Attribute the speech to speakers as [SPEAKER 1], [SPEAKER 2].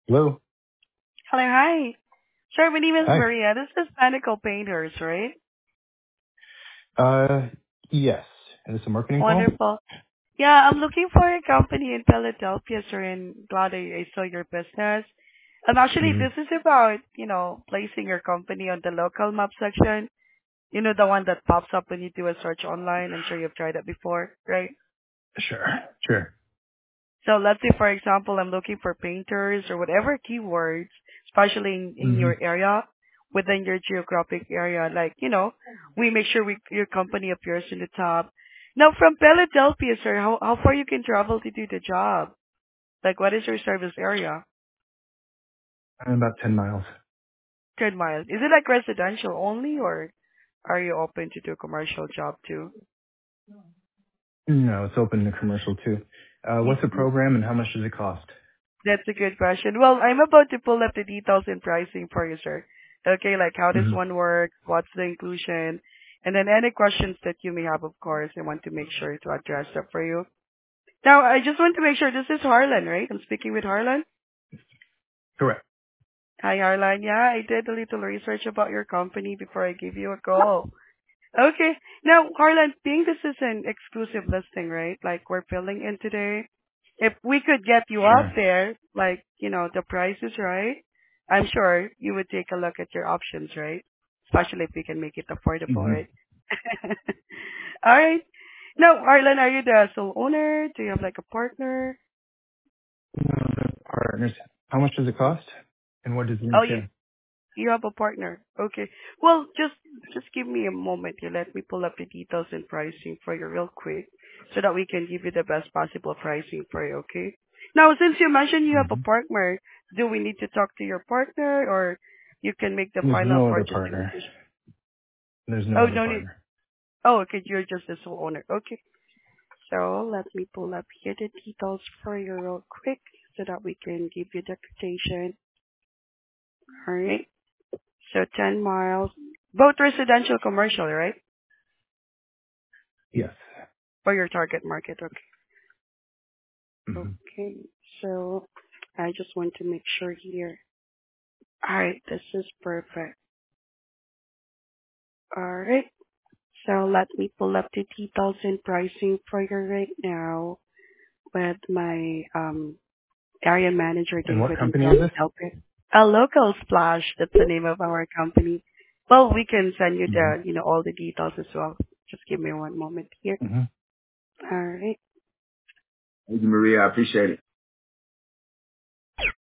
[SPEAKER 1] Hello.
[SPEAKER 2] Hello, hi. Sir, my name is
[SPEAKER 1] Hi.
[SPEAKER 2] Maria. This is Panicle Painters, right?
[SPEAKER 1] Uh, yes. Is this a marketing call?
[SPEAKER 2] Wonderful. Yeah, I'm looking for a company in Philadelphia, sir, and glad I saw your business. Actually,
[SPEAKER 1] Mm-hmm.
[SPEAKER 2] this is about, placing your company on the local map section. You know, the one that pops up when you do a search online. I'm sure you've tried that before, right?
[SPEAKER 1] Sure. Sure.
[SPEAKER 2] So let's say, for example, I'm looking for painters or whatever keywords, especially in
[SPEAKER 1] Mm-hmm.
[SPEAKER 2] your area, within your geographic area. Like, we make sure your company appears in the top. Now, from Philadelphia, sir, how far you can travel to do the job? Like, what is your service area?
[SPEAKER 1] I'm about 10 miles.
[SPEAKER 2] 10 miles. Is it like residential only, or are you open to do a commercial job too?
[SPEAKER 1] No, it's open to commercial too. What's the program and how much does it cost?
[SPEAKER 2] That's a good question. Well, I'm about to pull up the details and pricing for you, sir. Okay, like how does
[SPEAKER 1] Mm-hmm.
[SPEAKER 2] one work? What's the inclusion? And then any questions that you may have, of course, I want to make sure to address that for you. Now, I just want to make sure this is Harlan, right? I'm speaking with Harlan.
[SPEAKER 1] Correct.
[SPEAKER 2] Hi, Harlan. Yeah, I did a little research about your company before I gave you a call. Okay. Now, Harlan, being this is an exclusive listing, right? Like we're filling in today. If we could get you out
[SPEAKER 1] Sure.
[SPEAKER 2] there, like, the price is right, I'm sure you would take a look at your options, right? Especially if we can make it affordable,
[SPEAKER 1] Mm-hmm.
[SPEAKER 2] right? All right. Now, Harlan, are you the sole owner? Do you have like a partner?
[SPEAKER 1] Partners. How much does it cost? And what does it
[SPEAKER 2] Oh, you
[SPEAKER 1] entail?
[SPEAKER 2] You have a partner. Okay. Well, just give me a moment here. Let me pull up the details and pricing for you real quick so that we can give you the best possible pricing for you, okay? Now, since you mentioned you have a
[SPEAKER 1] Mm-hmm.
[SPEAKER 2] partner, do we need to talk to your partner or you can make the
[SPEAKER 1] There's
[SPEAKER 2] final
[SPEAKER 1] no other
[SPEAKER 2] purchasing
[SPEAKER 1] partner.
[SPEAKER 2] decision?
[SPEAKER 1] There's no
[SPEAKER 2] Oh,
[SPEAKER 1] other
[SPEAKER 2] no need.
[SPEAKER 1] partner.
[SPEAKER 2] Oh, okay. You're just the sole owner. Okay. So let me pull up here the details for you real quick so that we can give you the quotation. All right. So 10 miles, both residential, commercial, right?
[SPEAKER 1] Yes.
[SPEAKER 2] For your target market. Okay.
[SPEAKER 1] Mm-hmm.
[SPEAKER 2] Okay. So I just want to make sure here. All right. This is perfect. All right. So let me pull up the details and pricing for you right now with my area manager,
[SPEAKER 1] And what
[SPEAKER 2] David, in
[SPEAKER 1] company is this?
[SPEAKER 2] Philadelphia. A local splash. That's the name of our company. Well, we can send you
[SPEAKER 1] Mm-hmm.
[SPEAKER 2] all the details as well. Just give me one moment here.
[SPEAKER 1] Mm-hmm.
[SPEAKER 2] All right.
[SPEAKER 3] Thank you, Maria. I appreciate it.